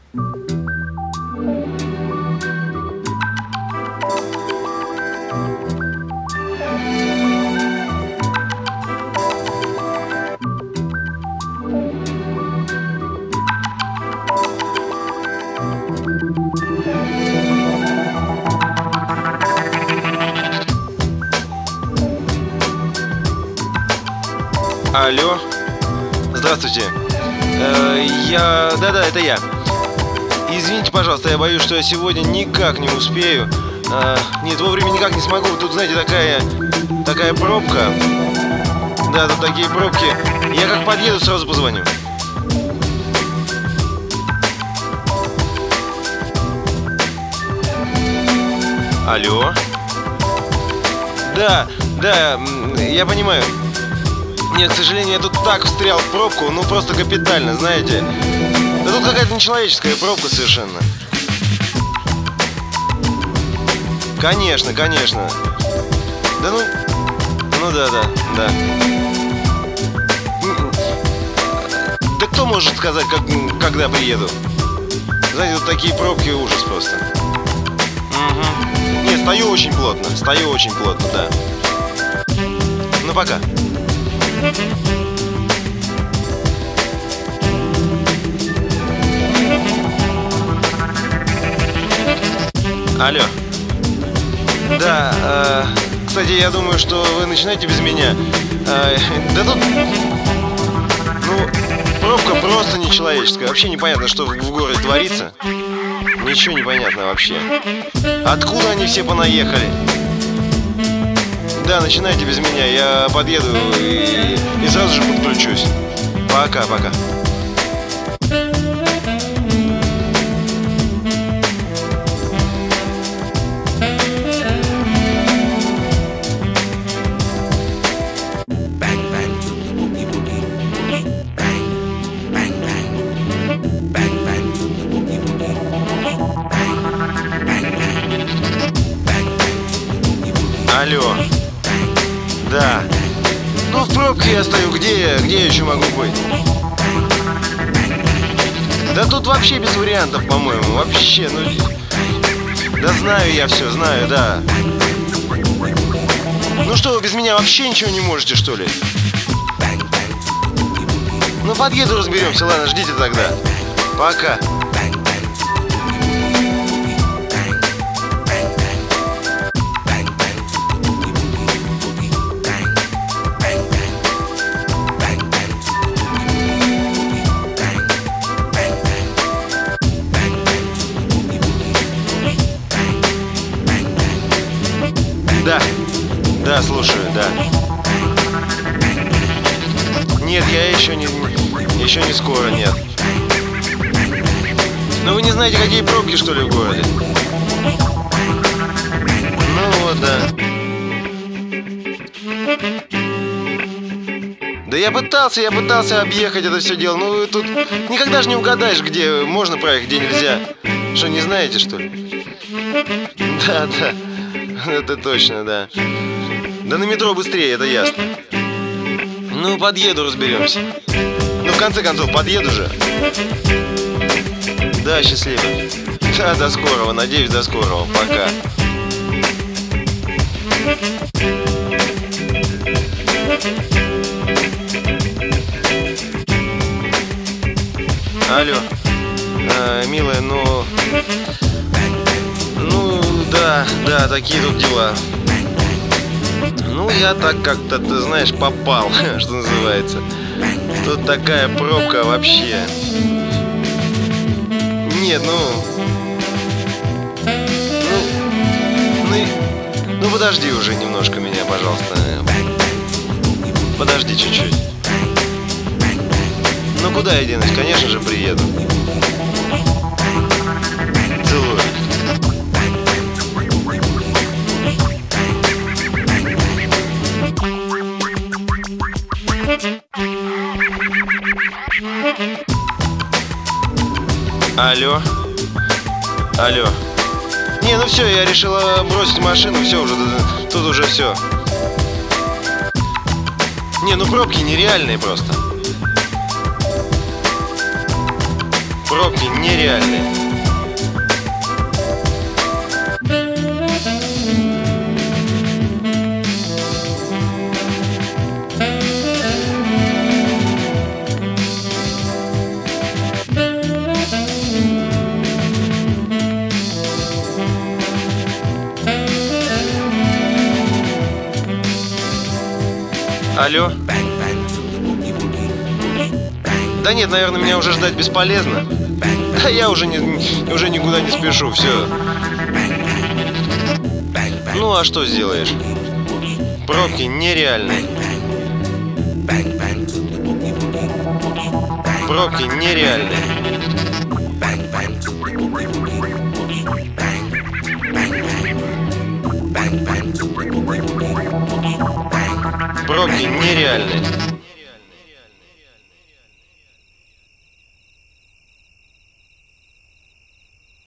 Алло. Здравствуйте. Да-да, это я. Извините, пожалуйста, я боюсь, что я сегодня никак не успею. Нет, вовремя никак не смогу. Тут, знаете, такая пробка. Да, тут такие пробки. Я как подъеду, сразу позвоню. Алло. Да, я понимаю. Нет, к сожалению, я тут так встрял в пробку, ну просто капитально, знаете. Да тут какая-то нечеловеческая пробка совершенно. Конечно. Да да. Да кто может сказать, когда приеду? Знаете, вот такие пробки, ужас просто. Угу. Нет, стою очень плотно, да. Ну пока. Алло. Да, кстати, я думаю, что вы начинаете без меня. Да тут, пробка просто нечеловеческая. Вообще непонятно, что в городе творится. Ничего не понятно вообще. Откуда они все понаехали? Да, начинайте без меня. Я подъеду и сразу же подключусь. Пока. Алло. Да. Ну, в пробке я стою. Где я еще могу быть? Да тут вообще без вариантов, по-моему. Вообще, Да знаю я все, знаю, да. Ну что, вы без меня вообще ничего не можете, что ли? Ну, подъеду, разберемся. Ладно, ждите тогда. Пока. Да, слушаю, да. Нет, я еще не скоро, нет. Но вы не знаете, какие пробки, что ли, в городе? Ну вот, да. Да я пытался объехать это все дело. Ну, тут никогда же не угадаешь, где можно проехать, где нельзя. Что, не знаете, что ли? Да. Это точно, да. Да на метро быстрее, это ясно. Ну, подъеду, разберемся. Ну, в конце концов, подъеду же. Да, счастливо. Да, до скорого, надеюсь, до скорого. Пока. Алло. Милая, да, такие тут дела. Ну, я так как-то, ты знаешь, попал, что называется. Тут такая пробка вообще. Нет, ну подожди уже немножко меня, пожалуйста. Подожди чуть-чуть. Ну, куда я денусь? Конечно же, приеду. Целую. Алло. Не, ну все, я решила бросить машину, все уже, тут уже все. Не, ну пробки нереальные просто. Пробки нереальные. Алло? Да нет, наверное, меня уже ждать бесполезно. Да я уже никуда не спешу, все. Ну а что сделаешь? Пробки нереальные. Пробки нереальные. Пробки нереальные.